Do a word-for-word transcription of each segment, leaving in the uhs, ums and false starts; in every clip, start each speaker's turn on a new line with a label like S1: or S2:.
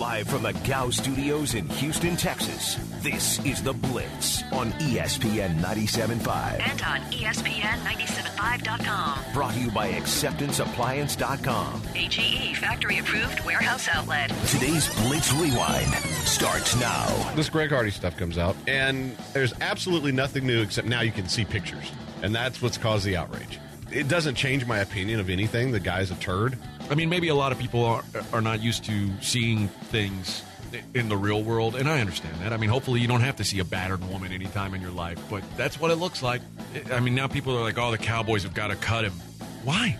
S1: Live from the Gow Studios in Houston, Texas, this is The Blitz on E S P N ninety-seven point five.
S2: And on E S P N ninety-seven point five dot com.
S1: Brought to you by acceptance appliance dot com.
S2: A G E factory-approved warehouse outlet.
S1: Today's Blitz Rewind starts now.
S3: This Greg Hardy stuff comes out, and there's absolutely nothing new except now you can see pictures. And that's what's caused the outrage. It doesn't change my opinion of anything. The guy's a turd.
S4: I mean, maybe a lot of people are are not used to seeing things in the real world, and I understand that. I mean, hopefully you don't have to see a battered woman anytime in your life, but that's what it looks like. I mean, now people are like, oh, the Cowboys have got to cut him. Why?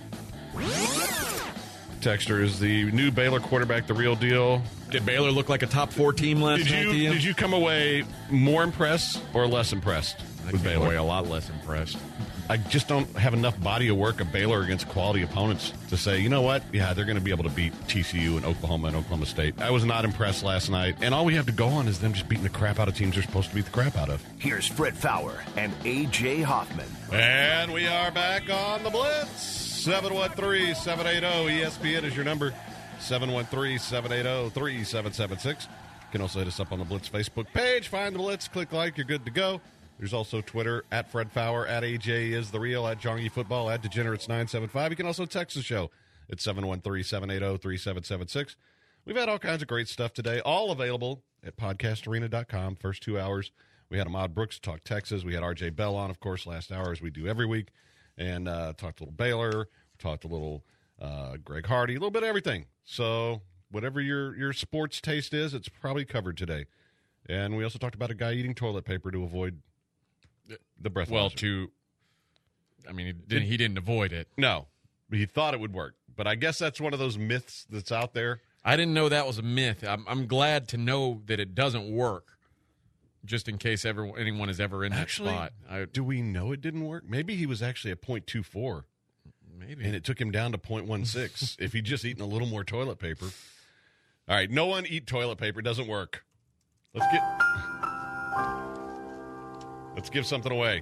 S3: Texter, is the new Baylor quarterback the real deal?
S4: Did Baylor look like a top four team last
S3: Did
S4: night
S3: you
S4: to you?
S3: did you come away more impressed or less impressed
S4: I
S3: with
S4: came
S3: Baylor?
S4: away a lot less impressed.
S3: I just don't have enough body of work of Baylor against quality opponents to say, you know what? Yeah, they're going to be able to beat T C U and Oklahoma and Oklahoma State. I was not impressed last night, and all we have to go on is them just beating the crap out of teams they're supposed to beat the crap out of.
S1: Here's Fred Fowler and A J Hoffman.
S3: And we are back on the Blitz. seven one three, seven eight zero, E S P N is your number. seven one three, seven eight zero, three seven seven six. You can also hit us up on the Blitz Facebook page. Find the Blitz, click like, you're good to go. There's also Twitter, at Fred Fowler, at A J is the real, at Jongy Football, at Degenerates nine seven five. You can also text the show at seven one three, seven eight zero, three seven seven six. We've had all kinds of great stuff today, all available at podcast arena dot com. First two hours, we had Ahmad Brooks talk Texas. We had R J Bell on, of course, last hour, as we do every week, and uh, talked a little Baylor, talked a little uh, Greg Hardy, a little bit of everything. So whatever your, your sports taste is, it's probably covered today. And we also talked about a guy eating toilet paper to avoid the breath.
S4: Well, to, I mean, he didn't, he didn't avoid it.
S3: No, he thought it would work. But I guess that's one of those myths that's out there.
S4: I didn't know that was a myth. I'm, I'm glad to know that it doesn't work, just in case ever, anyone is ever in
S3: Actually,
S4: that spot. I,
S3: do we know it didn't work? Maybe he was actually at point two four.
S4: Maybe.
S3: And it took him down to point one six if he'd just eaten a little more toilet paper. All right, no one eat toilet paper. It doesn't work. Let's get... Let's give something away.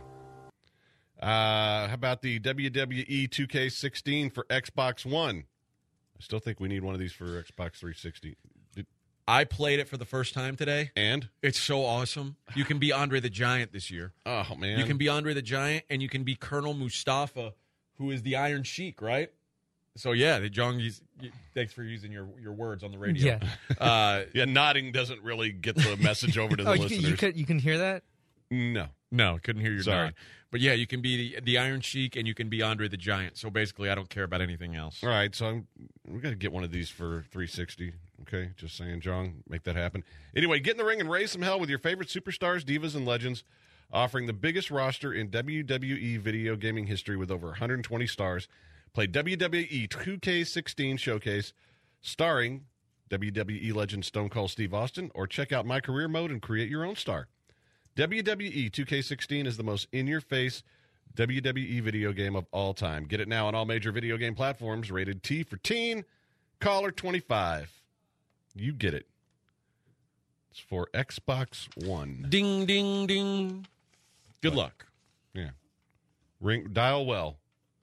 S3: Uh, how about the W W E two K sixteen for Xbox One? I still think we need one of these for Xbox three sixty. Did,
S4: I played it for the first time today.
S3: and?
S4: It's so awesome. You can be Andre the Giant this year.
S3: Oh, man.
S4: You can be Andre the Giant, and you can be Colonel Mustafa, who is the Iron Sheik, right? So, yeah, the John, thanks for using your, your words on the radio.
S5: Yeah.
S4: Uh,
S3: yeah, nodding doesn't really get the message over to the
S5: oh, you,
S3: listeners.
S5: you, can, you can hear that?
S3: No.
S4: No, couldn't hear your
S3: Sorry.
S4: nod. But yeah, you can be the, the Iron Sheik and you can be Andre the Giant. So basically, I don't care about anything else.
S3: All right, so I'm, we got to get one of these for three sixty. Okay, just saying, John, make that happen. Anyway, get in the ring and raise some hell with your favorite superstars, divas, and legends, offering the biggest roster in W W E video gaming history with over one hundred twenty stars. Play W W E two K sixteen Showcase starring W W E legend Stone Cold Steve Austin, or check out My Career Mode and create your own star. W W E two K sixteen is the most in-your-face W W E video game of all time. Get it now on all major video game platforms. Rated T for teen. Caller twenty-five. You get it. It's for Xbox One.
S4: Ding, ding, ding. Good
S3: What?
S4: luck.
S3: Yeah. Ring dial well.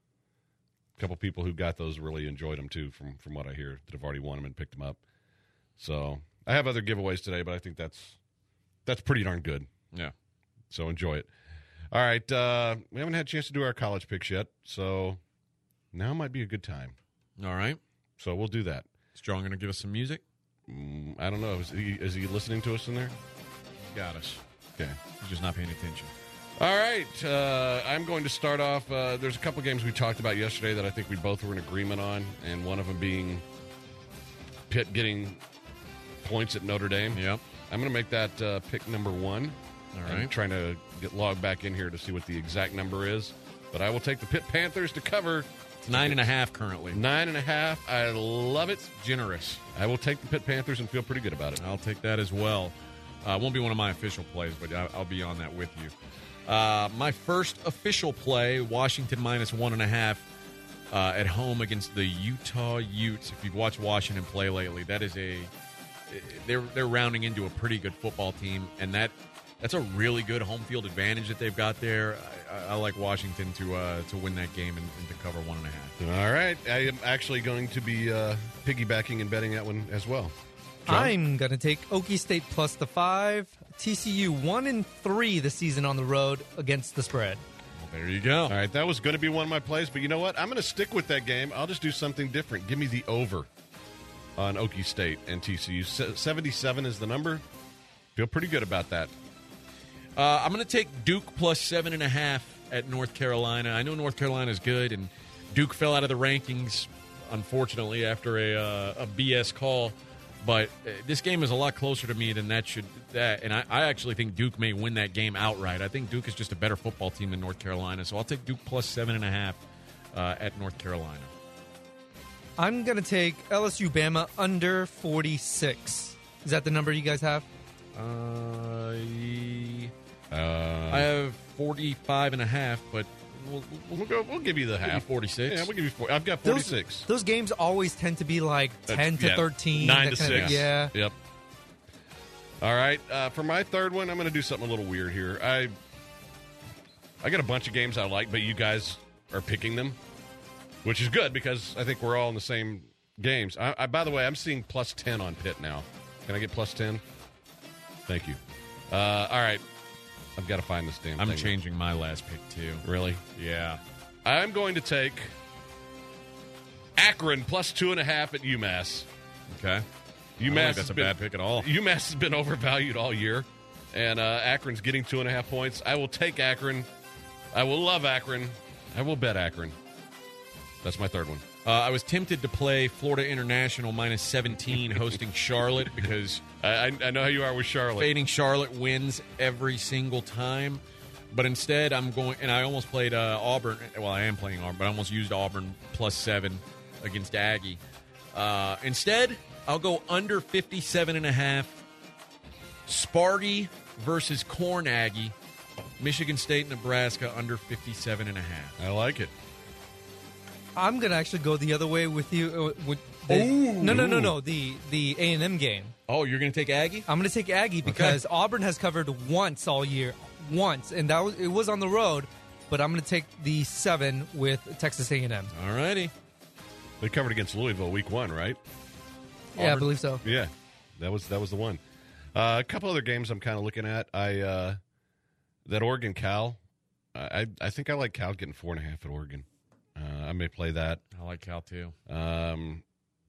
S3: A couple people who got those really enjoyed them too, from from what I hear, that have already won them and picked them up. So I have other giveaways today, but I think that's that's pretty darn good.
S4: Yeah.
S3: So enjoy it. All right. Uh, we haven't had a chance to do our college picks yet, so now might be a good time.
S4: All right.
S3: So we'll do that.
S4: Is John going to give us some music?
S3: Mm, I don't know. Is he, is he listening to us in there?
S4: Got us.
S3: Okay.
S4: He's just not paying attention.
S3: All right. Uh, I'm going to start off. Uh, there's a couple games we talked about yesterday that I think we both were in agreement on, and one of them being Pitt getting points at Notre Dame.
S4: Yep.
S3: I'm going to make that uh, pick number one.
S4: All
S3: I'm
S4: right.
S3: trying to get logged back in here to see what the exact number is. But I will take the Pitt Panthers to cover.
S4: It's nine and a half currently.
S3: Nine and a half. I love it.
S4: Generous.
S3: I will take the Pitt Panthers and feel pretty good about it.
S4: I'll take that as well. Uh, it won't be one of my official plays, but I- I'll be on that with you. Uh, my first official play, Washington minus one and a half uh, at home against the Utah Utes. If you've watched Washington play lately, that is a they're they're rounding into a pretty good football team, and that that's a really good home field advantage that they've got there. I, I like Washington to uh, to win that game and, and to cover one and a half.
S3: All right. I am actually going to be uh, piggybacking and betting that one as well. John?
S5: I'm going to take Okie State plus the five. T C U one and three this season on the road against the spread.
S4: Well, there you go.
S3: All right, that was going to be one of my plays, but you know what? I'm going to stick with that game. I'll just do something different. Give me the over on Okie State and T C U. seventy-seven is the number. Feel pretty good about that.
S4: Uh, I'm going to take Duke plus seven and a half at North Carolina. I know North Carolina is good, and Duke fell out of the rankings, unfortunately, after a, uh, a B S call. But uh, this game is a lot closer to me than that should. That, and I, I actually think Duke may win that game outright. I think Duke is just a better football team than North Carolina, so I'll take Duke plus seven and a half uh, at North Carolina.
S5: I'm going to take L S U Bama under forty-six. Is that the number you guys have?
S4: Uh,
S3: Uh,
S4: I have forty-five and a half, but we'll,
S3: we'll go. We'll give you the half.
S4: forty-six.
S3: Yeah, we'll give you. Four, I've got
S5: Those,
S3: forty-six.
S5: those games always tend to be like ten
S3: That's-
S5: to
S3: yeah,
S5: thirteen,
S3: nine
S5: that
S3: to
S5: kind of-
S3: six.
S5: yeah.
S3: Yep. All right. Uh, for my third one, I'm going to do something a little weird here. I I got a bunch of games I like, but you guys are picking them, which is good because I think we're all in the same games. I, I by the way, I'm seeing plus ten on Pitt now. Can I get plus ten? Thank you. Uh, all right. I've got to find this damn
S4: I'm
S3: thing.
S4: changing my last pick, too.
S3: Really?
S4: Yeah.
S3: I'm going to take Akron plus two and a half at UMass.
S4: Okay. I
S3: UMass
S4: don't think that's
S3: has
S4: a
S3: been-
S4: bad pick at all.
S3: UMass has been overvalued all year, and uh, Akron's getting two and a half points. I will take Akron. I will love Akron. I will bet Akron. That's my third one.
S4: Uh, I was tempted to play Florida International minus seventeen hosting Charlotte because
S3: I, I, I know how you are with Charlotte.
S4: fading Charlotte wins every single time. But instead, I'm going, and I almost played uh, Auburn. Well, I am playing Auburn, but I almost used Auburn plus seven against Aggie. Uh, instead, I'll go under fifty-seven and a half. Sparty versus Corn Aggie. Michigan State, Nebraska under fifty-seven and a half.
S3: I like it.
S5: I'm going to actually go the other way with you. Uh, with the, no, no, no, no. The the A and M game.
S4: Oh, you're going to take Aggie?
S5: I'm going to take Aggie because Auburn has covered once all year, once, and that was, it was on the road. But I'm going to take the seven with Texas A and M.
S4: All righty.
S3: They covered against Louisville week one, right?
S5: Yeah, I
S3: Auburn?
S5: believe so.
S3: Yeah, that was that was the one. Uh, a couple other games I'm kind of looking at. I uh, that Oregon Cal. I I think I like Cal getting four and a half at Oregon. Uh, I may play that.
S4: I like Cal, too.
S3: Um,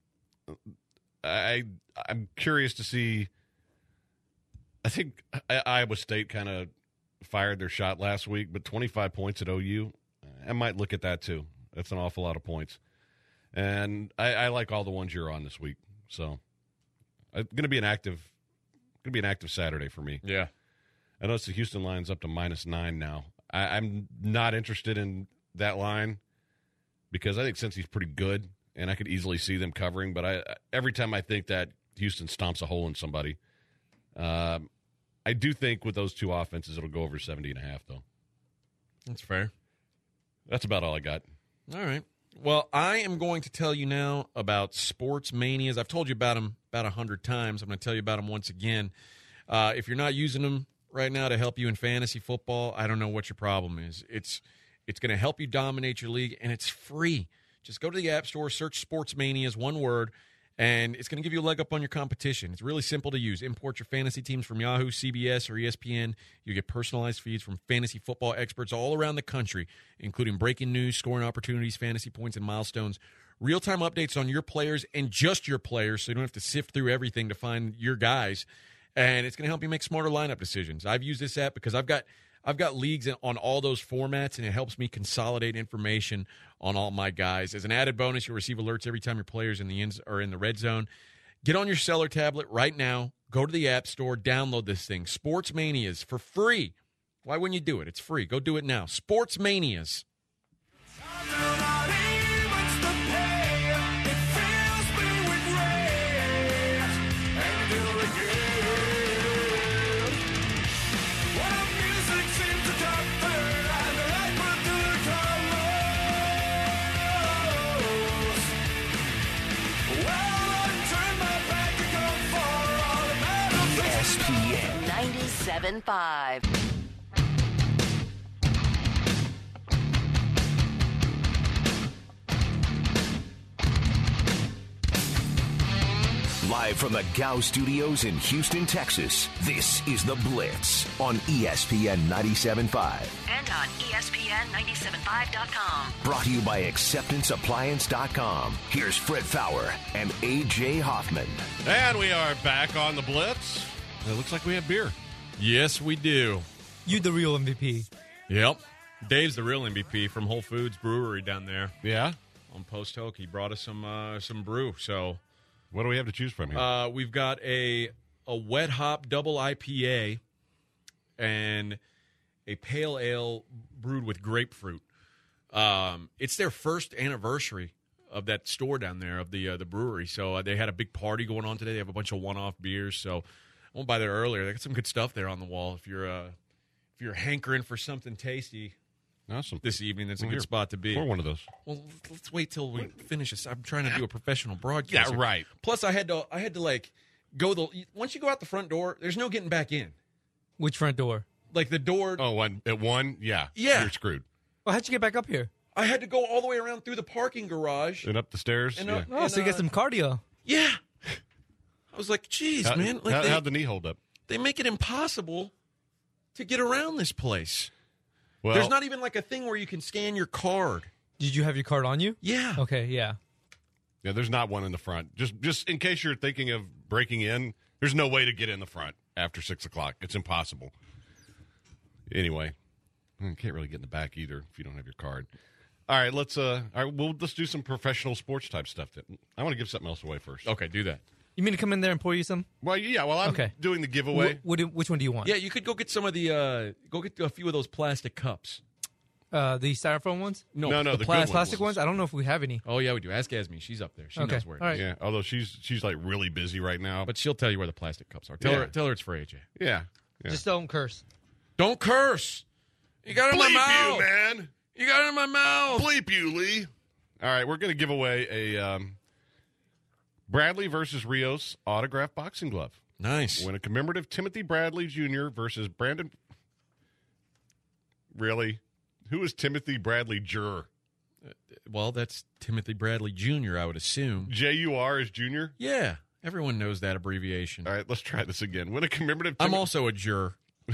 S3: I I'm curious to see. I think I, Iowa State kind of fired their shot last week, but twenty-five points at O U. I might look at that too. That's an awful lot of points, and I, I like all the ones you're on this week. So, it's going to be an active, going to be an active Saturday for me.
S4: Yeah.
S3: I noticed the Houston line's up to minus nine now. I, I'm not interested in that line because I think Cincy's pretty good, and I could easily see them covering. But I every time I think that Houston stomps a hole in somebody, um, I do think with those two offenses it'll go over seventy and a half, though.
S4: That's fair.
S3: That's about all I got.
S4: All right. Well, I am going to tell you now about Sports Manias. I've told you about them about a hundred times. I'm going to tell you about them once again. Uh, if you're not using them right now to help you in fantasy football, I don't know what your problem is. It's it's going to help you dominate your league, and it's free. Just go to the App Store, search Sports Manias, one word, and it's going to give you a leg up on your competition. It's really simple to use. Import your fantasy teams from Yahoo, C B S, or E S P N. You get personalized feeds from fantasy football experts all around the country, including breaking news, scoring opportunities, fantasy points, and milestones. Real-time updates on your players and just your players, so you don't have to sift through everything to find your guys. And it's going to help you make smarter lineup decisions. I've used this app because I've got I've got leagues on all those formats, and it helps me consolidate information on all my guys. As an added bonus, you'll receive alerts every time your players in the ends are in the red zone. Get on your cellular tablet right now. Go to the App Store. Download this thing. Sports Manias for free. Why wouldn't you do it? It's free. Go do it now. Sports Manias.
S1: E S P N.
S2: ninety-seven point five.
S1: Live from the Gow Studios in Houston, Texas, this is The Blitz on E S P N ninety-seven point five.
S2: And on E S P N ninety-seven five dot com.
S1: Brought to you by acceptance appliance dot com. Here's Fred Fowler and A J Hoffman.
S3: And we are back on the Blitz. It looks like we have beer.
S4: Yes, we do.
S5: You the real M V P.
S4: Yep. Dave's the real M V P from Whole Foods Brewery down there
S3: Yeah?
S4: on Post Oak. He brought us some uh, some brew. So
S3: What do we have to choose from here?
S4: uh, we've got a a wet hop double I P A and a pale ale brewed with grapefruit. Um, it's their first anniversary of that store down there, of the uh, the brewery. So uh, they had a big party going on today. They have a bunch of one-off beers. So I went by there earlier. They got some good stuff there on the wall. If you're uh, if you're hankering for something tasty
S3: awesome.
S4: this evening, that's a
S3: Well,
S4: good
S3: here,
S4: spot to be.
S3: Pour one of those.
S4: Well, let's wait till we finish this. I'm trying to do a professional broadcast.
S3: Yeah,
S4: here.
S3: right.
S4: Plus, I had to I had to like go the once you go out the front door, there's no getting back in.
S5: Which front door?
S4: Like the door.
S3: Oh, one, at one? Yeah.
S4: Yeah.
S3: You're screwed.
S5: Well, how'd you get back up here?
S4: I had to go all the way around through the parking garage.
S3: And up the stairs?
S4: And
S3: yeah.
S4: up-
S5: Oh, so you
S4: uh,
S5: get some cardio.
S4: Yeah. I was like, geez,
S3: How,
S4: man. Like
S3: how,
S4: they,
S3: how'd the knee hold up?
S4: they make it impossible to get around this place.
S3: Well,
S4: There's not even like a thing where you can scan your card.
S5: Did you have your card on you?
S4: Yeah.
S5: Okay, yeah.
S3: yeah, there's not one in the front. Just, just in case you're thinking of breaking in, there's no way to get in the front after six o'clock. It's impossible. Anyway, you can't really get in the back either if you don't have your card. All right, let's uh, all right, we'll let's do some professional sports type stuff. I want to give something else away first.
S4: Okay, do that.
S5: You mean to come in there and pour you some?
S3: Well, yeah. Well, I'm
S5: Okay.
S3: doing the giveaway.
S5: Wh- what do- which one do you want?
S4: Yeah, you could go get some of the, uh, go get a few of those plastic cups.
S5: Uh, the styrofoam ones?
S3: no, no,
S5: the
S3: the, good
S5: pla-
S3: ones.
S5: plastic ones? I don't know if we have any.
S4: Oh, yeah, we do. Ask Esme. She's up there. She
S5: Okay,
S4: knows where it is.
S5: all right.
S3: Yeah, although she's she's like really busy right now.
S4: But she'll tell you where the plastic cups are. Tell
S3: Yeah.
S4: her tell her it's for A J.
S3: yeah, yeah.
S5: Just don't curse.
S4: Don't curse. You got it in my
S3: Bleep
S4: mouth.
S3: you, man.
S4: You got it in my mouth.
S3: Bleep you, Lee. All right, we're going to give away a um, Bradley versus Rios autographed boxing glove.
S4: Nice.
S3: Win a commemorative Timothy Bradley Junior versus Brandon. Really? Who is Timothy Bradley Jur?
S4: Well, that's Timothy Bradley Junior, I would assume.
S3: J U R is Junior?
S4: Yeah, everyone knows that abbreviation.
S3: All right, let's try this again. Win a commemorative.
S4: I'm
S3: Timi-
S4: also a juror.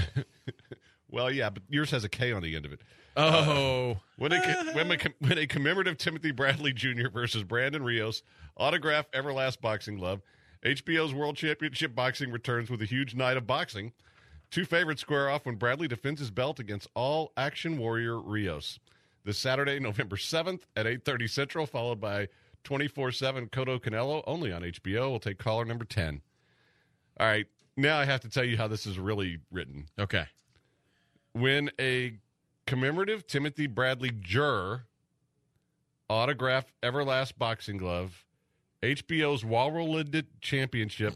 S3: Well, yeah, but yours has a K on the end of it.
S4: Oh.
S3: Win a, win a, win a commemorative Timothy Bradley Junior versus Brandon Rios autograph Everlast boxing glove. H B O's World Championship Boxing returns with a huge night of boxing. Two favorites square off when Bradley defends his belt against all action warrior Rios. This Saturday, November seventh at eight thirty Central, followed by twenty-four seven Cotto Canelo, only on H B O. We'll take caller number ten. All right, now I have to tell you how this is really written.
S4: Okay.
S3: Win a commemorative Timothy Bradley Jur autograph Everlast boxing glove, H B O's World Championship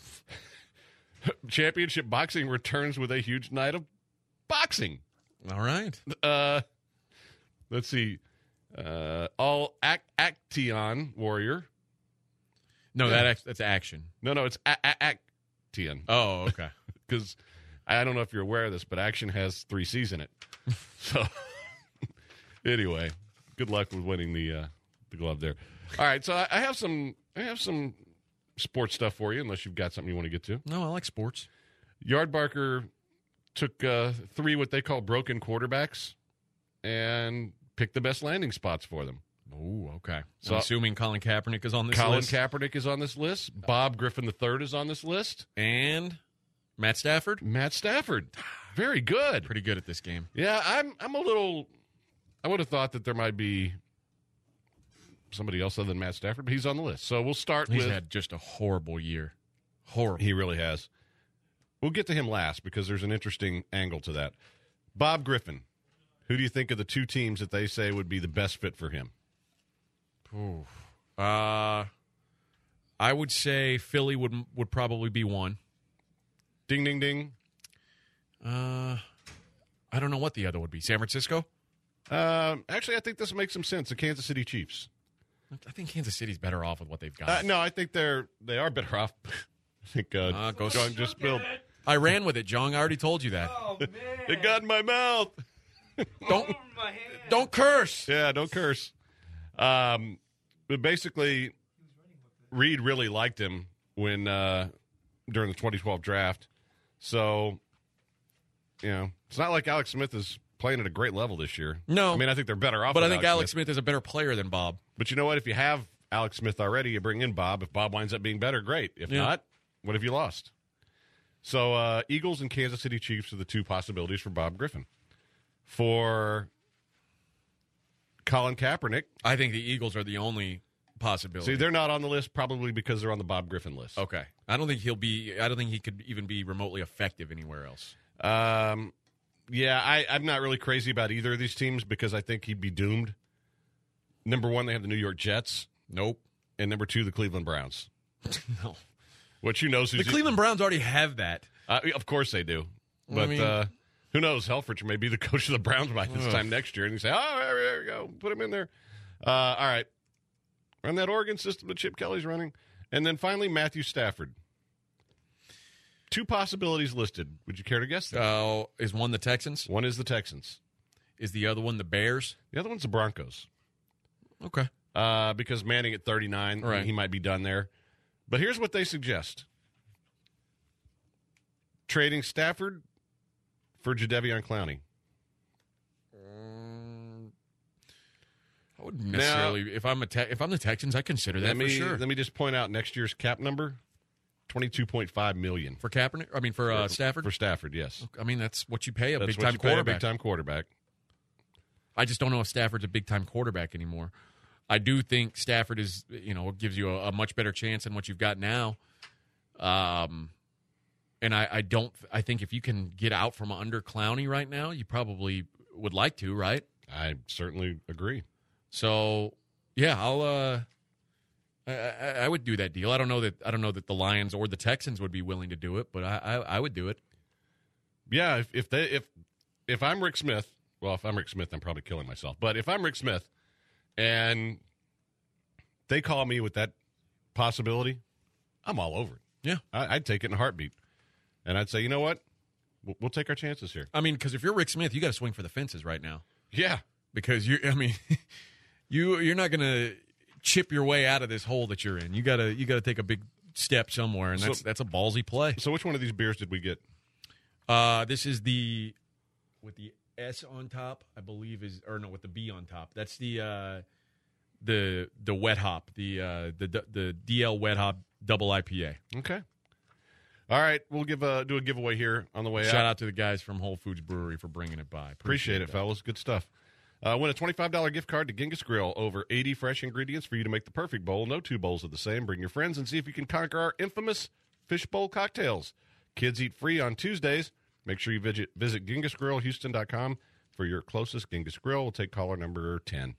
S3: Championship Boxing returns with a huge night of boxing.
S4: All right.
S3: Uh, let's see, uh, all Ac- Action Warrior.
S4: No,
S3: Yeah.
S4: that act- that's action.
S3: No, no, it's a- a- Action.
S4: Oh, okay.
S3: Because I don't know if you're aware of this, but Action has three C's in it. So anyway, good luck with winning the uh, the glove there. All right, so I, I have some I have some sports stuff for you, unless you've got something you want to get to.
S4: No, I like sports.
S3: Yardbarker took uh, three what they call broken quarterbacks and picked the best landing spots for them.
S4: Oh, okay. So
S3: So-
S4: I'm assuming Colin Kaepernick is on this
S3: Colin
S4: list.
S3: Kaepernick is on this list. Bob Griffin the third is on this list.
S4: and Matt Stafford.
S3: Matt Stafford, very good.
S4: Pretty good at this game.
S3: Yeah, I'm. I'm a little. I would have thought that there might be somebody else other than Matt Stafford, but he's on the list. So we'll start
S4: He's
S3: with.
S4: had just a horrible year. Horrible.
S3: He really has. We'll get to him last because there's an interesting angle to that. Bob Griffin, who do you think of the two teams that they say would be the best fit for him?
S4: Ooh. Uh, I would say Philly would would probably be one.
S3: Ding, ding, ding.
S4: Uh, I don't know what the other would be. San Francisco?
S3: Um, actually, I think this makes some sense. The Kansas City Chiefs.
S4: I think Kansas City's better off with what they've got.
S3: Uh, no, I think they're they are better off. I think uh,
S4: Uh, go-
S3: John just spilled.
S4: I ran with it, Jong. I already told you that.
S5: Oh, man.
S3: It got in my mouth.
S4: Don't don't curse.
S3: Yeah, don't curse. Um, but basically, Reed really liked him when uh, during the twenty twelve draft. So, you know, it's not like Alex Smith is playing at a great level this year.
S4: No.
S3: I mean, I think they're better off
S4: But
S3: with
S4: I think
S3: Alex
S4: Alex
S3: Smith.
S4: Smith is a better player than Bob.
S3: But you know what? If you have Alex Smith already, you bring in Bob. If Bob winds up being better, great. If
S4: Yeah.
S3: not, what have you lost? So uh, Eagles and Kansas City Chiefs are the two possibilities for Bob Griffin. For Colin Kaepernick,
S4: I think the Eagles are the only possibility.
S3: see, they're not on the list probably because they're on the Bob Griffin list.
S4: Okay. I don't think he'll be, I don't think he could even be remotely effective anywhere else.
S3: Um, yeah, I, I'm not really crazy about either of these teams because I think he'd be doomed. Number one, they have the New York Jets.
S4: Nope.
S3: And number two, the Cleveland Browns.
S4: No.
S3: Which you know,
S4: The Cleveland Browns already have that.
S3: Uh, of course they do. But
S4: I mean-
S3: uh, who knows? Helfrich may be the coach of the Browns by this
S4: Ugh.
S3: time next year. And you say, oh, there, there we go. Put him in there. Uh, all right. Run that Oregon system that Chip Kelly's running. And then finally, Matthew Stafford. Two possibilities listed. Would you care to guess them?
S4: Uh, is one the Texans?
S3: One is the Texans.
S4: Is the other one the Bears?
S3: The other one's the Broncos.
S4: Okay.
S3: Uh, because Manning at thirty-nine,
S4: Right.
S3: he might be done there. But here's what they suggest. Trading Stafford for Jadeveon Clowney.
S4: I wouldn't necessarily. if I'm a te- if I'm the Texans, I consider that
S3: Let me,
S4: for sure.
S3: let me just point out next year's cap number, twenty-two point five million dollars.
S4: For Kaepernick, I mean for uh, Stafford.
S3: For Stafford, yes.
S4: I mean that's what you pay a
S3: That's
S4: big
S3: what
S4: time
S3: you pay a
S4: quarterback.
S3: big-time quarterback.
S4: I just don't know if Stafford's a big time quarterback anymore. I do think Stafford is, you know, gives you a, a much better chance than what you've got now. Um, and I, I don't. I think if you can get out from under Clowney right now, you probably would like to, right?
S3: I certainly agree.
S4: So yeah, I'll. Uh, I, I, I would do that deal. I don't know that. I don't know that the Lions or the Texans would be willing to do it, but I, I, I would do it.
S3: Yeah, if, if they if if I'm Rick Smith, well, if I'm Rick Smith, I'm probably killing myself. But if I'm Rick Smith, and they call me with that possibility, I'm all over it.
S4: Yeah,
S3: I, I'd take it in a heartbeat, and I'd say, you know what, we'll, we'll take our chances here.
S4: I mean, because if you're Rick Smith, you got to swing for the fences right now.
S3: Yeah,
S4: Because you, I mean, you you're not going to chip your way out of this hole that you're in. You gotta you gotta take a big step somewhere, and that's
S3: So-
S4: that's a ballsy play.
S3: So which one of these beers did we get?
S4: Uh, this is the with the S on top, I believe is or no with the B on top. That's the uh, the the wet hop, the uh, the the D L wet hop double I P A.
S3: Okay. All right, we'll give a do a giveaway here on the way
S4: Shout
S3: out.
S4: out to the guys from Whole Foods Brewery for bringing it by.
S3: Appreciate it,
S4: that.
S3: fellas. Good stuff. Uh, win a twenty-five dollars gift card to Genghis Grill. Over eighty fresh ingredients for you to make the perfect bowl. No two bowls are the same. Bring your friends and see if you can conquer our infamous fishbowl cocktails. Kids eat free on Tuesdays. Make sure you visit, visit Genghis Grill Houston dot com for your closest Genghis Grill. We'll take caller number ten.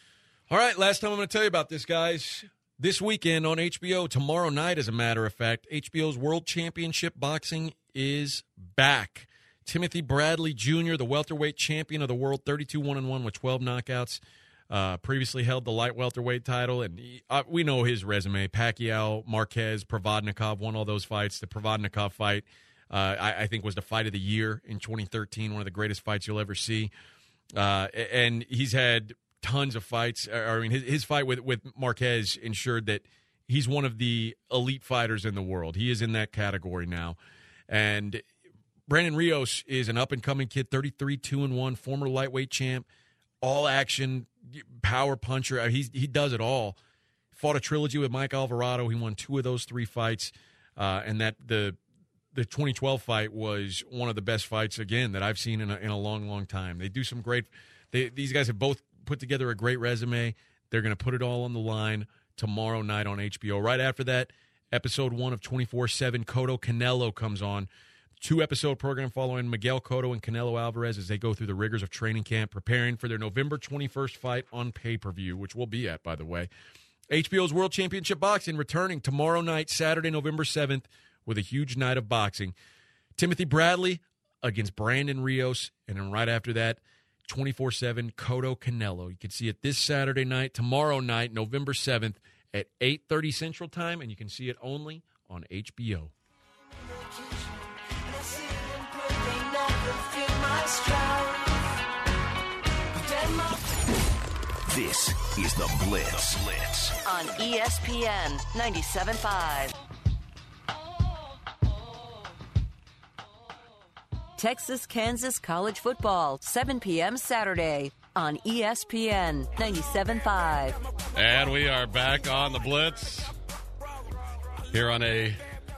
S4: All right, last time I'm going to tell you about this, guys. This weekend on H B O, tomorrow night, as a matter of fact, H B O's World Championship Boxing is back. Timothy Bradley Junior, the welterweight champion of the world, thirty-two one and one with twelve knockouts, uh, previously held the light welterweight title, and he, uh, we know his resume. Pacquiao, Marquez, Provodnikov won all those fights. The Provodnikov fight, uh, I, I think, was the fight of the year in twenty thirteen, one of the greatest fights you'll ever see. Uh, and he's had tons of fights. I mean, his, his fight with, with Marquez ensured that he's one of the elite fighters in the world. He is in that category now. And Brandon Rios is an up-and-coming kid, thirty-three two and one, former lightweight champ, all-action, power puncher. He's, he does it all. Fought a trilogy with Mike Alvarado. He won two of those three fights. Uh, and that the the twenty twelve fight was one of the best fights, again, that I've seen in a, in a long, long time. They do some great they, – these guys have both put together a great resume. They're going to put it all on the line tomorrow night on H B O. Right after that, episode one of twenty-four seven, Cotto Canelo comes on. Two-episode program following Miguel Cotto and Canelo Alvarez as they go through the rigors of training camp, preparing for their November twenty-first fight on pay-per-view, which we'll be at, by the way. H B O's World Championship Boxing returning tomorrow night, Saturday, November seventh, with a huge night of boxing. Timothy Bradley against Brandon Rios, and then right after that, twenty-four seven, Cotto Canelo. You can see it this Saturday night, tomorrow night, November seventh at eight thirty Central Time, and you can see it only on H B O.
S1: This is the Blitz. The Blitz.
S2: On E S P N ninety-seven point five. Texas-Kansas College Football, seven p.m. Saturday on E S P N ninety-seven point five.
S3: And we are back on the Blitz here on a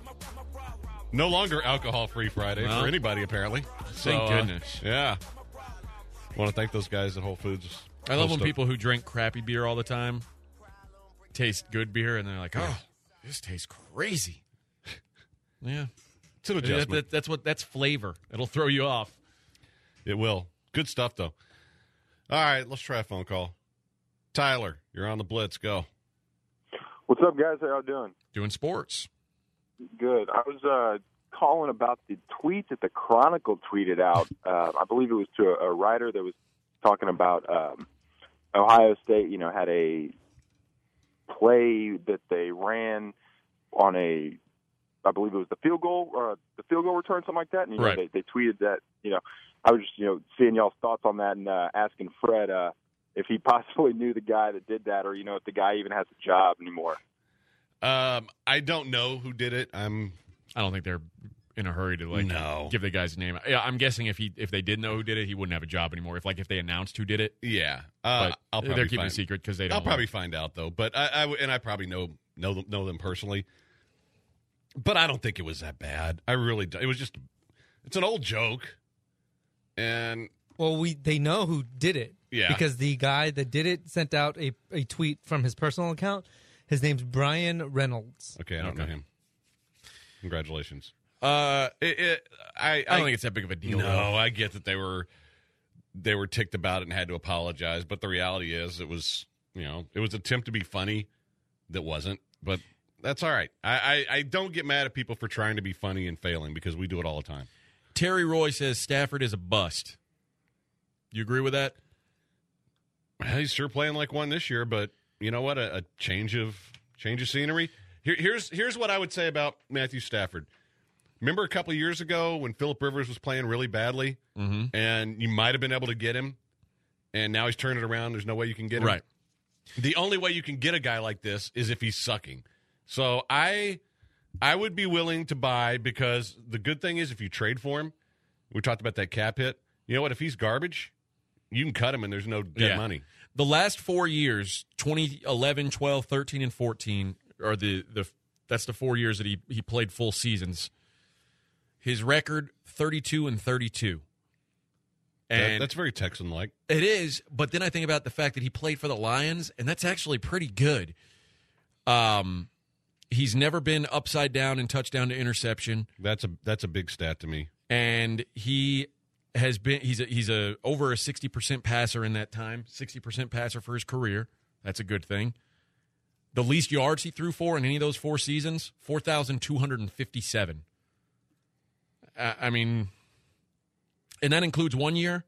S3: no longer alcohol-free Friday
S4: Well,
S3: for anybody, apparently. So,
S4: thank goodness.
S3: Uh, yeah. Want to thank those guys at Whole Foods.
S4: I love when
S3: Host
S4: people who drink crappy beer all the time taste good beer, and they're like, oh, this tastes crazy. Yeah.
S3: It's an
S4: That-
S3: adjustment.
S4: that- that's what that's flavor. It'll throw you off.
S3: It will. Good stuff, though. All right, let's try a phone call. Tyler, you're on the Blitz. Go.
S6: What's up, guys? How y'all doing?
S4: Doing sports.
S6: Good. I was uh, calling about the tweet that the Chronicle tweeted out. Uh, I believe it was to a, a writer that was talking about um, Ohio State, you know, had a play that they ran on a, I believe it was the field goal or the field goal return, something like that. And, you know,
S4: Right.
S6: they, they tweeted that, you know, I was just, you know, seeing y'all's thoughts on that and uh, asking Fred uh, if he possibly knew the guy that did that or, you know, if the guy even has a job anymore.
S3: Um, I don't know who did it. I'm
S4: I don't think they're in a hurry to like
S3: No.
S4: give the guy's name. Yeah, I'm guessing if he if they did know who did it, he wouldn't have a job anymore. If like if they announced who did it,
S3: yeah. Uh,
S4: but
S3: I'll
S4: they're
S3: probably
S4: keeping
S3: find,
S4: a secret because they don't.
S3: I'll probably find out though. But I, I w- and I probably know know them, know them personally. But I don't think it was that bad. I really do. It was just it's an old joke, and
S5: Well, we they know who did it.
S3: Yeah.
S5: Because the guy that did it sent out a, a tweet from his personal account. His name's Brian Reynolds.
S3: okay, I don't
S4: Okay.
S3: know him. Congratulations.
S4: Uh,
S3: It, it, I,
S4: I don't think it's that big of a deal.
S3: No,
S4: though.
S3: I get that they were they were ticked about it and had to apologize, but the reality is it was you know it was an attempt to be funny that wasn't. But that's all right. I, I, I don't get mad at people for trying to be funny and failing because we do it all the time.
S4: Terry Roy says Stafford is a bust. You agree with that?
S3: Well, he's sure playing like one this year, but you know what? A, a change of change of scenery. Here, here's here's what I would say about Matthew Stafford. Remember a couple of years ago when Phillip Rivers was playing really badly,
S4: Mm-hmm.
S3: and you might have been able to get him, and now he's turning it around. There's no way you can get him.
S4: Right.
S3: The only way you can get a guy like this is if he's sucking. So I I would be willing to buy because the good thing is if you trade for him, we talked about that cap hit. You know what? If he's garbage, you can cut him and there's no dead
S4: Yeah.
S3: money.
S4: The last four years, twenty eleven, twelve, thirteen, and fourteen, are the, the that's the four years that he, he played full seasons. His record, thirty-two and thirty-two.
S3: That-
S4: And
S3: that's very Texan-like.
S4: it is, but then I think about the fact that he played for the Lions, and that's actually pretty good. Um, he's never been upside down in touchdown to interception,
S3: That's a that's a big stat to me.
S4: and he has been he's a, he's a over a sixty percent passer in that time, sixty percent passer for his career. That's a good thing. The least yards he threw for in any of those four seasons, four thousand two hundred fifty-seven. I, I mean, and that includes one year,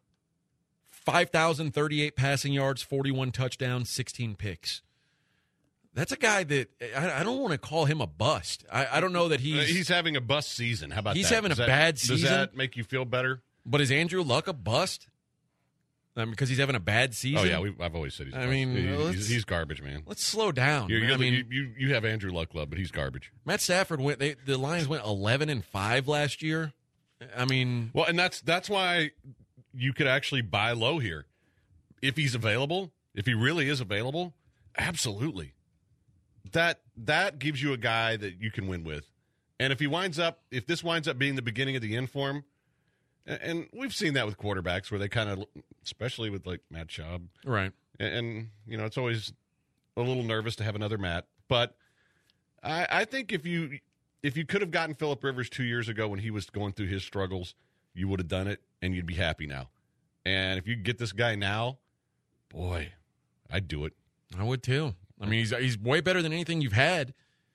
S4: five thousand thirty-eight passing yards, forty-one touchdowns, sixteen picks. That's a guy that I, I don't want to call him a bust. I, I don't know that
S3: Uh,
S4: he's,
S3: He's having a bust season. How about
S4: He's
S3: that?
S4: having
S3: Does
S4: a
S3: that-
S4: bad
S3: Does
S4: season?
S3: that make you feel better?
S4: But is Andrew Luck a bust? Um, because he's having a bad season.
S3: Oh yeah, we, I've always said he's. a
S4: I
S3: bust.
S4: mean,
S3: He-
S4: let's-
S3: he's, he's garbage, man.
S4: Let's slow down.
S3: You're,
S4: man.
S3: you're
S4: I
S3: the-
S4: mean,
S3: you, you you have Andrew Luck love, but he's garbage.
S4: Matt Stafford went. They, the Lions went eleven and five last year. I mean,
S3: Well, and that's that's why you could actually buy low here if he's available. If he really is available, absolutely. That that gives you a guy that you can win with, and if he winds up, if this winds up being the beginning of the end for him, and, and we've seen that with quarterbacks where they kind of, especially with like Matt Schaub,
S4: right.
S3: and, and you know it's always a little nervous to have another Matt, but I, I think if you if you could have gotten Phillip Rivers two years ago when he was going through his struggles, you would have done it, and you'd be happy now. And if you get this guy now, boy, I'd do it.
S4: I would too. I mean, he's he's way better than anything you've had.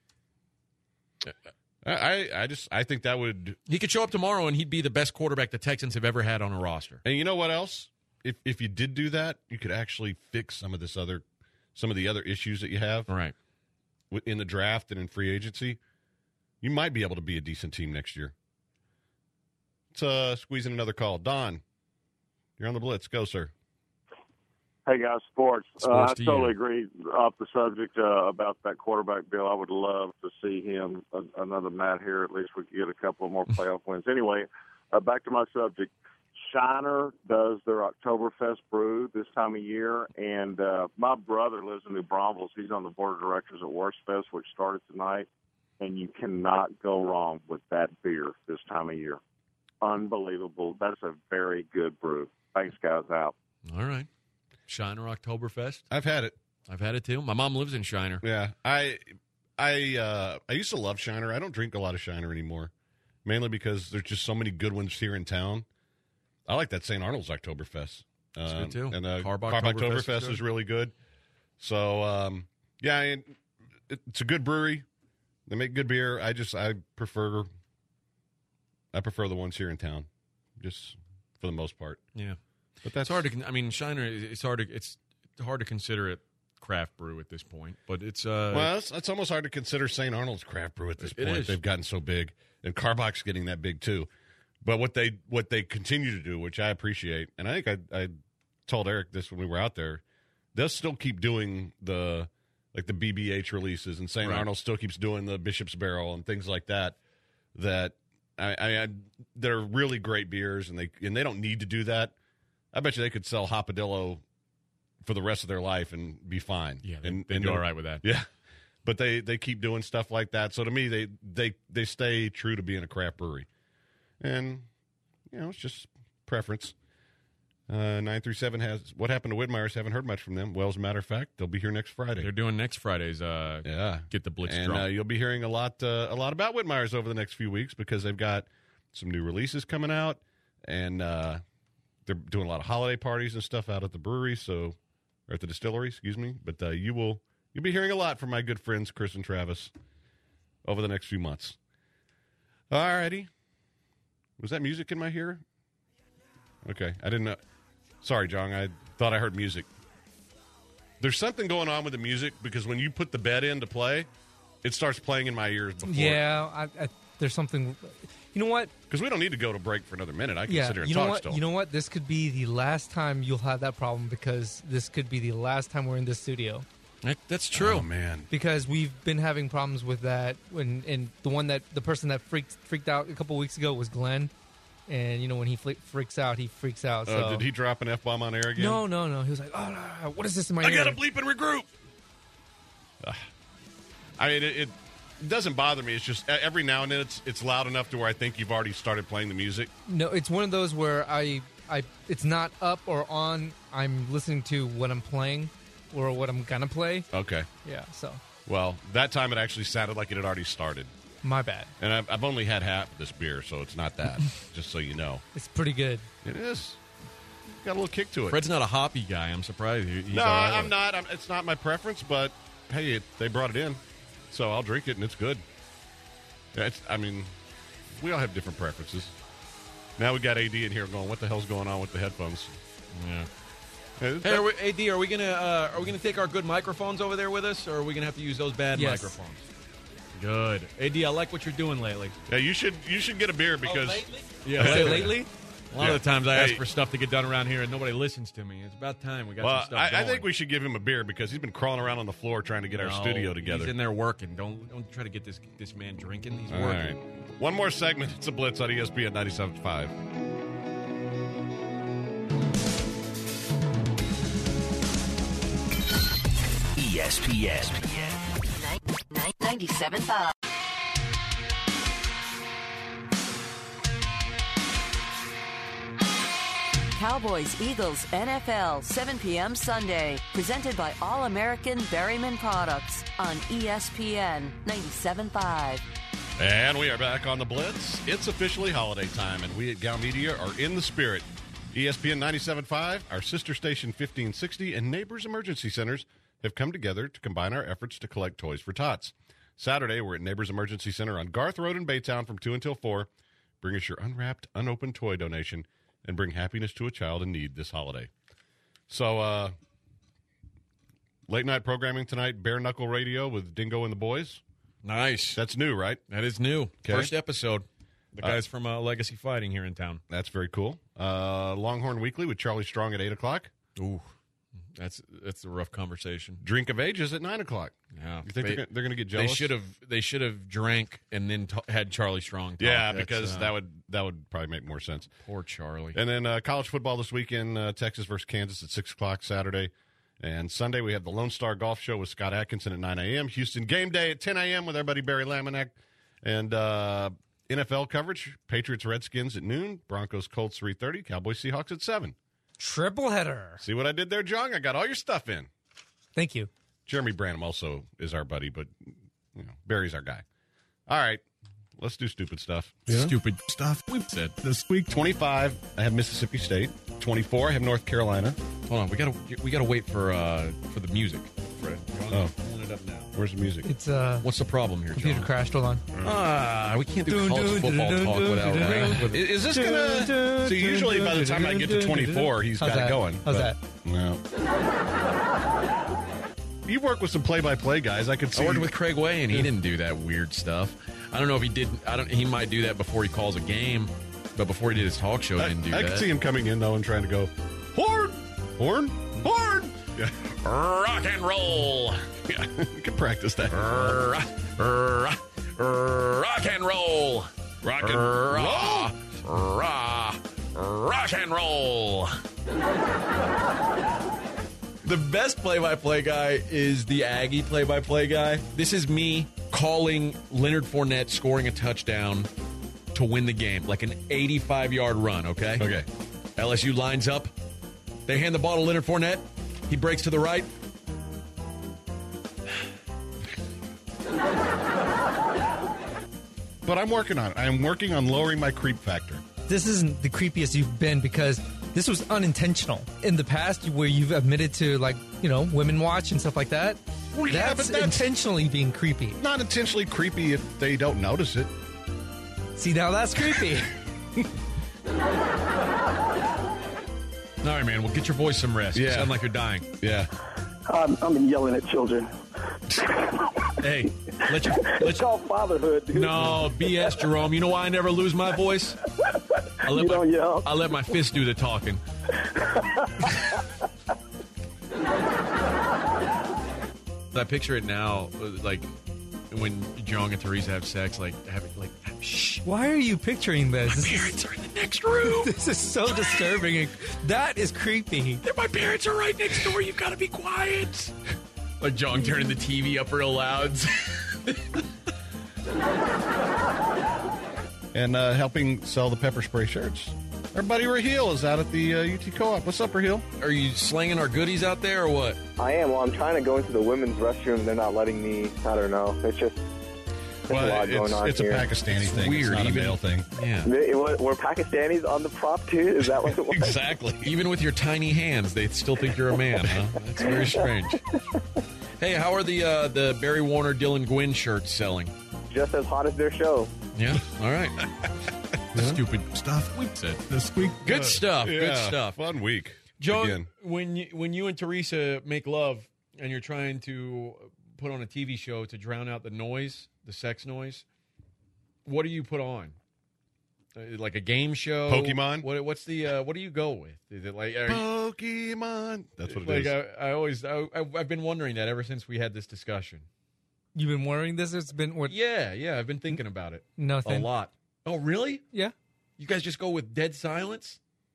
S3: I, I I just I think that would.
S4: He could show up tomorrow and he'd be the best quarterback the Texans have ever had on a roster.
S3: And you know what else? If if you did do that, you could actually fix some of this other some of the other issues that you have
S4: Right.
S3: in the draft and in free agency. You might be able to be a decent team next year. Let's uh, squeeze in another call. Don, you're on the Blitz. Go, sir.
S7: Hey guys, sports.
S4: Sports
S7: uh, I
S4: to
S7: totally
S4: you.
S7: agree. Off the subject uh, about that quarterback bill, I would love to see him a, another Matt here. At least we could get a couple more playoff wins. Anyway, uh, back to my subject. Shiner does their Oktoberfest brew this time of year, and uh, my brother lives in New Braunfels. He's on the board of directors at Wurstfest, which started tonight, and you cannot go wrong with that beer this time of year. Unbelievable. That's a very good brew. Thanks, guys. Out.
S4: All right. Shiner Oktoberfest.
S3: I've had it.
S4: I've had it too. My mom lives in Shiner.
S3: Yeah, I, I, uh, I used to love Shiner. I don't drink a lot of Shiner anymore, mainly because there's just so many good ones here in town. I like that Saint Arnold's Oktoberfest.
S4: That's
S3: um,
S4: good too.
S3: And the
S4: Carb
S3: Carb
S4: Oktoberfest
S3: Oktoberfest
S4: is
S3: is
S4: good.
S3: really good. So um, yeah, it, it's a good brewery. They make good beer. I just I prefer I prefer the ones here in town, just for the most part.
S4: Yeah,
S3: but that's
S4: it's hard to. con- I mean, Shiner. It's hard to. It's hard to consider it craft brew at this point. But it's uh,
S3: well, it's, it's almost hard to consider Saint Arnold's craft brew at this
S4: It
S3: point.
S4: is.
S3: They've gotten so big, and Carbach's getting that big too. But what they what they continue to do, which I appreciate, and I think I, I told Eric this when we were out there, they'll still keep doing the like the B B H releases, and Saint
S4: Right.
S3: Arnold still keeps doing the Bishop's Barrel and things like that. That I, I, I they're really great beers, and they and they don't need to do that. I bet you they could sell Hopadillo for the rest of their life and be fine.
S4: yeah, they,
S3: and
S4: they
S3: and
S4: do
S3: they'll-
S4: all right with that.
S3: Yeah, but they they keep doing stuff like that. So to me, they they they stay true to being a craft brewery, and you know it's just preference. Uh, nine three seven has what happened to Widmeyer's. Haven't heard much from them. Well, as a matter of fact, they'll be here next Friday.
S4: They're doing next Friday's. Uh,
S3: Yeah,
S4: Get the Blitz
S3: and
S4: drunk.
S3: uh, you'll be hearing a lot uh, a lot about Widmeyer's over the next few weeks because they've got some new releases coming out, and uh, they're doing a lot of holiday parties and stuff out at the brewery. So, or at the distillery, excuse me. But uh, you will you'll be hearing a lot from my good friends Chris and Travis over the next few months. All righty. Was that music in my ear? Okay, I didn't know. Sorry, John. I thought I heard music. There's something going on with the music because when you put the bed in to play, it starts playing in my ears before.
S5: Yeah, I, I, there's something. You know what?
S3: Because we don't need to go to break for another minute. I can
S5: Yeah,
S3: sit here and
S5: you know
S3: talk
S5: what?
S3: still.
S5: You know what? This could be the last time you'll have that problem because this could be the last time we're in this studio.
S4: That- that's true.
S3: Oh, man.
S5: Because we've been having problems with that. When and the one that the person that freaked freaked out a couple weeks ago was Glenn, and you know when he fl- freaks out, he freaks out. So.
S3: Uh, did he drop an F-bomb on air again?
S5: No, no, no. He was like, "Oh, no, no, what is this in my
S3: I
S5: ear?"
S3: got to bleep and regroup. Ugh. I mean, it, it doesn't bother me. It's just uh, every now and then it's it's loud enough to where I think you've already started playing the music.
S5: No, it's one of those where I, I, it's not up or on. I'm listening to what I'm playing, or what I'm gonna play.
S3: Okay.
S5: Yeah. So
S3: Well, that time it actually sounded like it had already started.
S5: my bad.
S3: And I've, I've only had half of this beer, so it's not that, just so you know.
S5: It's pretty good.
S3: It is. Got a little kick to it.
S4: Fred's not a hoppy guy. I'm surprised. He- He's
S3: no,
S4: all right
S3: I'm
S4: with it.
S3: not. I'm, it's not my preference, but hey, it, they brought it in, so I'll drink it, and it's good. Yeah, it's, I mean, we all have different preferences. Now we got A D in here going, what the hell's going on with the headphones?
S4: Yeah.
S3: Yeah,
S4: Hey, are we, A D, are we gonna uh, are we gonna take our good microphones over there with us, or are we gonna have to use those bad
S5: Yes.
S4: microphones? Good, A D. I like what you're doing lately.
S3: yeah, you should you should get a beer because
S4: Yeah,
S5: Say
S4: lately.
S5: lately,
S4: A lot
S3: Yeah.
S4: of the times I ask
S3: Hey.
S4: for stuff to get done around here, and nobody listens to me. It's about time we got
S3: well,
S4: some stuff
S3: I, I
S4: going.
S3: think we should give him a beer because he's been crawling around on the floor trying to get our
S4: No,
S3: studio together.
S4: He's in there working. Don't don't try to get this this man drinking. He's
S3: All
S4: working.
S3: right, one more segment. It's a Blitz on E S P N ninety-seven point five.
S1: E S P N.
S2: ninety-seven point five. Cowboys, Eagles, N F L, seven p.m. Sunday. Presented by All American Berryman Products on E S P N ninety-seven point five.
S3: And we are back on the Blitz. It's officially holiday time, and we at Gal Media are in the spirit. E S P N ninety-seven point five, our sister station fifteen sixty, and Neighbors Emergency Centers have come together to combine our efforts to collect toys for tots. Saturday, we're at Neighbors Emergency Center on Garth Road in Baytown from two until four. Bring us your unwrapped, unopened toy donation and bring happiness to a child in need this holiday. So, uh, late night programming tonight, Bare Knuckle Radio with Dingo and the Boys.
S4: Nice.
S3: That's new, right?
S4: That is new.
S3: Okay.
S4: First episode. The
S3: Uh,
S4: guys from uh, Legacy Fighting here in town.
S3: That's very cool. Uh, Longhorn Weekly with Charlie Strong at eight o'clock.
S4: Ooh. That's that's a rough conversation.
S3: Drink of ages at nine o'clock.
S4: Yeah,
S3: You think
S4: they,
S3: they're, they're going to get jealous?
S4: They should have. They should have drank and then t- had Charlie Strong. Talk.
S3: Yeah,
S4: That's,
S3: because
S4: uh,
S3: that would that would probably make more sense.
S4: Poor Charlie.
S3: And then uh, college football this weekend: uh, Texas versus Kansas at six o'clock Saturday, and Sunday we have the Lone Star Golf Show with Scott Atkinson at nine a.m. Houston game day at ten a.m. with our buddy Barry Laminack, and uh, N F L coverage: Patriots Redskins at noon, Broncos Colts three thirty, Cowboys Seahawks at seven.
S5: Triple header.
S3: See what I did there, John? I got all your stuff in.
S5: Thank you.
S3: Jeremy Branham also is our buddy, but you know, Barry's our guy. All right, let's do stupid stuff.
S4: Stupid stuff. We've said
S3: This week, twenty-five, I have Mississippi State. twenty-four, I have North Carolina.
S4: Hold on, we gotta we gotta wait for uh for the music. Fred, John's
S3: Oh.
S4: pulling it up now.
S3: Where's the music?
S5: It's uh,
S4: What's the problem here,
S5: computer
S4: John?
S5: crashed. Hold on.
S4: Ah, we can't do
S5: Dun,
S4: college
S5: dun,
S4: football
S5: dun,
S4: talk
S5: dun,
S4: without
S5: dun,
S4: right.
S5: dun.
S4: With-
S3: Is, is this gonna? So usually by the time I get to twenty-four, he's
S5: How's
S3: got
S5: that?
S3: it going.
S5: How's
S3: but-
S5: that?
S3: No. You work with some play-by-play guys. I could see.
S4: I worked with Craig Way, and he didn't do that weird stuff. I don't know if he did. I don't. He might do that before he calls a game, but before he did his talk show, he
S3: I,
S4: didn't do
S3: I
S4: that.
S3: could see him coming in though and trying to go horn, horn, horn. Yeah,
S4: Rock and roll.
S3: yeah. You can practice that.
S4: Rock, rock, rock and roll.
S3: Rock and
S4: Rock, rock, rock and roll. The best play-by-play guy is the Aggie play-by-play guy. This is me calling Leonard Fournette scoring a touchdown to win the game, like an eighty-five-yard run, okay?
S3: Okay.
S4: L S U lines up. They hand the ball to Leonard Fournette. He breaks to the right.
S3: But I'm working on it. I'm working on lowering my creep factor.
S5: This isn't the creepiest you've been because this was unintentional. In the past, where you've admitted to, like, you know, women watch and stuff like that,
S3: Well, yeah,
S5: that's,
S3: but that's-
S5: intentionally being creepy.
S3: Not intentionally creepy if they don't notice it.
S5: See, now that's creepy.
S4: All right, man. Well, get your voice some rest. You
S3: Yeah.
S4: sound like you're dying.
S3: Yeah.
S8: I'm, I'm yelling at children.
S4: Hey, let your let
S8: It's
S4: your,
S8: called fatherhood, dude.
S4: no B S, Jerome. You know why I never lose my voice? I let
S8: You
S4: my,
S8: don't yell.
S4: I let my fist do the talking. I picture it now, uh, like when Jong and Teresa have sex, like having like, shh.
S5: Why are you picturing this? This is,
S4: Parents are in the next room.
S5: this is so disturbing. and That is creepy.
S4: My parents are right next door. You've got to be quiet. Like Jong turning the T V up real loud.
S3: And uh, helping sell the pepper spray shirts. Our buddy Raheel is out at the uh, U T Co-op. What's up, Raheel?
S4: Are you slinging our goodies out there or what?
S8: I am. Well, I'm trying to go into the women's restroom. They're not letting me. I don't know. It's just there's a lot
S3: it's,
S8: going on
S3: it's
S8: here.
S3: a Pakistani thing.
S4: weird,
S3: It's not
S4: even-
S3: a male thing.
S4: Yeah.
S8: They- what- Were Pakistanis on the prop too? Is that what it was?
S3: Exactly.
S4: Even with your tiny hands, they still think you're a man, huh? That's very strange. Hey, how are the uh, the Barry Warner, Dylan Gwynn shirts selling?
S8: Just as hot as their show.
S4: Yeah? All right. Stupid stuff we said this week. Good stuff. Good
S3: Yeah,
S4: stuff.
S3: Fun week.
S4: John,
S3: Again.
S4: when you, when you and Teresa make love and you're trying to put on a T V show to drown out the noise, the sex noise, what do you put on? Uh, like a game show?
S3: Pokemon?
S4: What, what's the uh, what do you go with? Is it like are you-
S3: Pokemon. That's what it
S4: like
S3: is.
S4: I, I always I, I, I've been wondering that ever since we had this discussion.
S5: You've been worrying this? It's been what?
S4: Yeah, yeah, I've been thinking about it
S5: Nothing.
S4: a lot. Oh, really?
S5: Yeah.
S4: You guys just go with dead silence?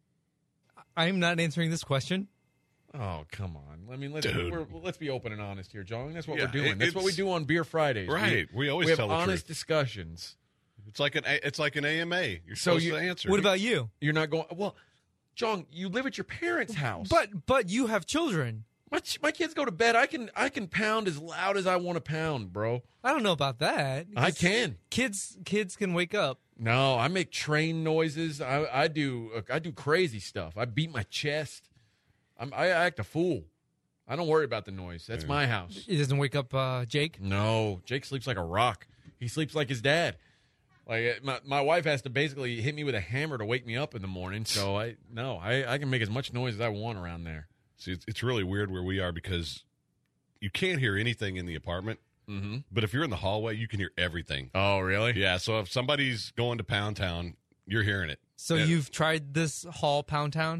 S5: I'm not answering this question.
S4: Oh, come on. I mean, let's
S3: Dude.
S4: we're, let's be open and honest here, John. That's what
S3: Yeah,
S4: we're doing.
S3: it-
S4: That's what we
S3: it's-
S4: do on Beer Fridays.
S3: Right. We always
S4: we have
S3: tell the
S4: honest
S3: truth.
S4: discussions.
S3: It's like an it's like an A M A. You're
S4: So
S3: supposed
S4: you-
S3: to answer.
S5: What about you?
S4: You're not going. Well, John, you live at your parents' house.
S5: But but you have children.
S4: my my kids go to bed. I can I can pound as loud as I want to pound, bro.
S5: I don't know about that.
S4: I can.
S5: Kids kids can wake up.
S4: No, I make train noises. I I do I do crazy stuff. I beat my chest. I'm, I act a fool. I don't worry about the noise. That's my house.
S5: It doesn't wake up uh, Jake.
S4: No, Jake sleeps like a rock. He sleeps like his dad. Like my my wife has to basically hit me with a hammer to wake me up in the morning. So I no, I, I can make as much noise as I want around there.
S3: See, it's, it's really weird where we are because you can't hear anything in the apartment.
S4: Mm-hmm.
S3: But if you're in the hallway, you can hear everything.
S4: Oh, really?
S3: Yeah. So if somebody's going to Pound Town, you're hearing it.
S5: So
S3: Yeah.
S5: you've tried this hall Pound Town?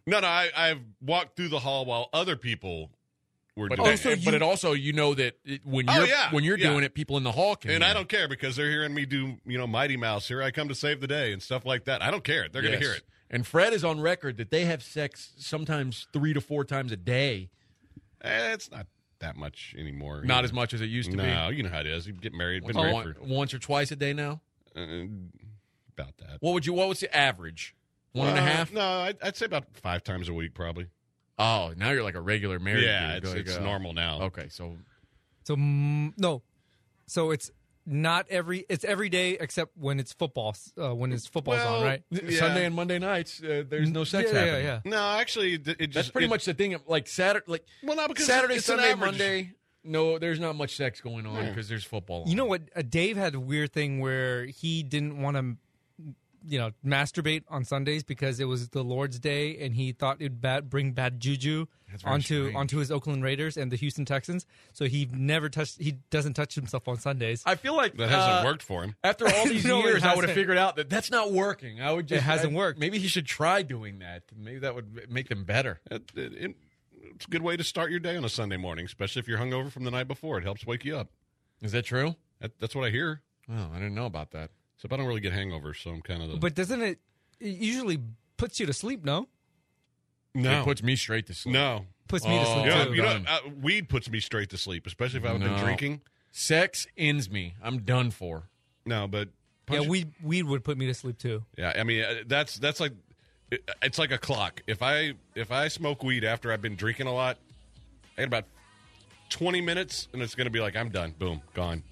S3: No, no, I, I've walked through the hall while other people were
S4: But,
S3: doing
S4: oh,
S3: it.
S4: so but it also, you know that it, when
S3: Oh,
S4: you're
S3: yeah,
S4: when you're
S3: yeah.
S4: doing it, people in the hall can.
S3: And
S4: hear.
S3: I don't care because they're hearing me do, you know, Mighty Mouse. Here I come to save the day and stuff like that. I don't care. They're going
S4: Yes.
S3: to hear it.
S4: And Fred is on record that they have sex sometimes three to four times a day.
S3: Eh, it's not that much anymore.
S4: Not
S3: You
S4: as
S3: know.
S4: much as it used to
S3: No, you know how it is. You get married,
S4: be.
S3: been married
S4: One-
S3: for
S4: once or twice a day now.
S3: uh, about that.
S4: What would you? What was the average? One and a
S3: Uh,
S4: half.
S3: No, I'd, I'd say about five times a week, probably.
S4: Oh, now you're like a regular married.
S3: Yeah,
S4: dude.
S3: it's,
S4: Like,
S3: it's
S4: uh,
S3: normal now.
S4: Okay, so
S5: So mm, no, so it's not every. It's every day except when it's football. Uh, when it's football's
S3: Well,
S5: on, right?
S3: Yeah.
S4: Sunday and Monday nights, uh, there's no sex
S5: yeah,
S4: happening.
S5: yeah, yeah.
S3: No, actually, it it just
S4: That's pretty
S3: it-
S4: much the thing. Like Saturday, like
S3: well, no, because
S4: Saturday,
S3: it's an
S4: Sunday,
S3: average.
S4: Monday. No, there's not much sex going on
S3: Yeah.
S4: because there's football.
S5: You know
S4: on.
S5: what? Uh, Dave had a weird thing where he didn't want to, you know, masturbate on Sundays because it was the Lord's Day, and he thought it'd bad, bring bad juju
S4: That's very
S5: onto
S4: strange.
S5: onto his Oakland Raiders and the Houston Texans. So he never touched. He doesn't touch himself on Sundays.
S4: I feel like
S3: That hasn't
S4: uh,
S3: worked for him.
S4: After all these
S5: No, it
S4: years, I would have
S5: hasn't.
S4: figured out that that's not working. I would just
S5: It hasn't
S4: I-
S5: worked.
S4: Maybe he should try doing that. Maybe that would make them better.
S3: It, it, it- it's a good way to start your day on a Sunday morning, especially if you're hungover from the night before. It helps wake you up.
S4: Is that true?
S3: That, that's what I hear.
S4: Oh, I didn't know about that.
S3: Except I don't really get hangovers, so I'm kind of the.
S5: But doesn't it? It usually puts you to sleep. No,
S3: no,
S4: It puts me straight to sleep.
S3: no.
S5: puts me to
S4: Oh.
S5: sleep
S3: You know,
S5: too.
S3: you know
S4: Done.
S3: uh, weed puts me straight to sleep, especially if I've been
S4: No.
S3: drinking.
S4: Sex ends me. I'm done for.
S3: No, but
S5: Yeah,
S3: punch-
S5: weed weed would put me to sleep too.
S3: Yeah, I mean uh, that's that's like it, it's like a clock. If I if I smoke weed after I've been drinking a lot, I get about twenty minutes, and it's going to be like I'm done. Boom, gone.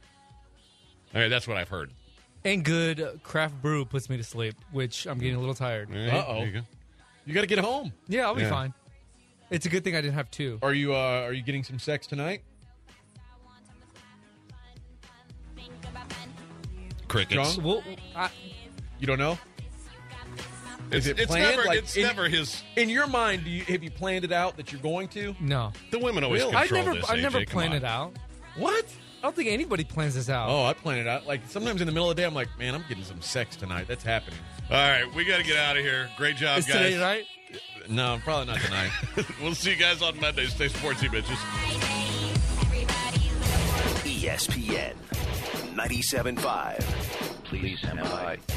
S3: I mean, that's what I've heard.
S5: And good craft brew puts me to sleep, which I'm getting a little tired.
S3: Hey,
S4: Uh-oh.
S3: there you go.
S4: You got to get home.
S5: Yeah, I'll be
S3: Yeah.
S5: fine. It's a good thing I didn't have two.
S4: Are you? Uh, are you getting some sex tonight?
S3: Crickets.
S4: John?
S5: Well, I,
S4: You don't know.
S3: It's,
S4: Is it
S3: it's
S4: planned?
S3: never
S4: Like,
S3: it's
S4: in-
S3: never his.
S4: In your mind, do you, have you planned it out that you're going to?
S5: no,
S3: The women always
S4: Really?
S5: I
S3: control
S5: never,
S3: this.
S5: I
S3: A J,
S5: never
S3: come
S5: plan
S3: on.
S5: it out.
S4: What?
S5: I don't think anybody plans this out.
S4: Oh, I plan it out. Like sometimes in the middle of the day, I'm like, man, I'm getting some sex tonight. That's happening.
S3: All right, we got to get out of here. Great job,
S5: Is
S3: guys.
S5: today right?
S4: No, probably not tonight.
S3: We'll see you guys on Monday. Stay sportsy, bitches.
S1: E S P N ninety-seven point five. Please stand by.